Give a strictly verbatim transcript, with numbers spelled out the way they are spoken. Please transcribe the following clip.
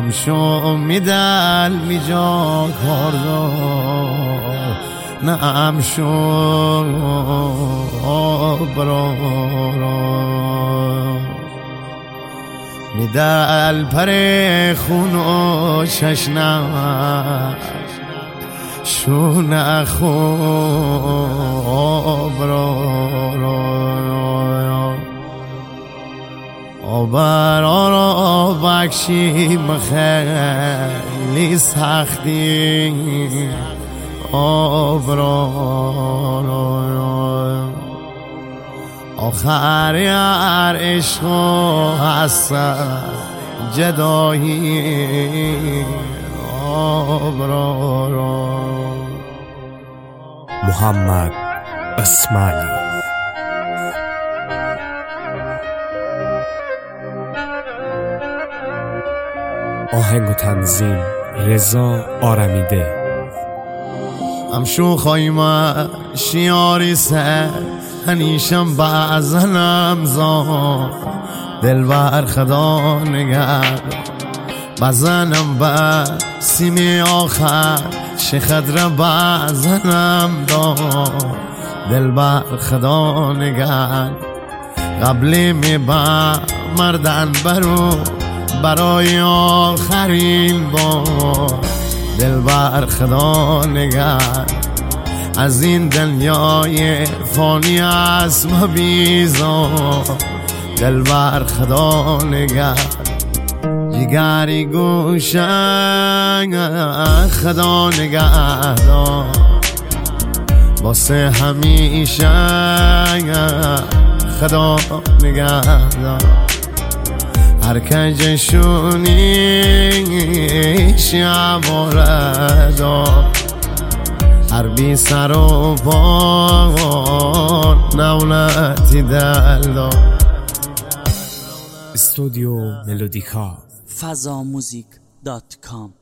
شو میدل می جا کاردار نعم شو برا میدل پر خون و چشنم شو نخو برا آبرا را بکشیم خیلی سختی آبرا آخر یار عشق و حسن جدایی آبرا. محمد اسماعیلی. آهنگ و تنظیم رضا آرمیده. امشو خایمه شیاری سر هنیشم بازنم زان دل بر خدا نگرد بزنم با سیمی آخر شخدر بزنم دان دل بر خدا نگرد قبلی می با مردن برو برای آخرین بار دل بر خدا نگرد از این دنیای فانی اسم بیزار دل بر خدا نگرد جگری گوشنگ خدا نگهدار واسه همیشه خدا نگهدار هر کجشونی شماردا هر بی سر و پا نولتی دل دا. استودیو ملودیکا فضا موزیک دات کام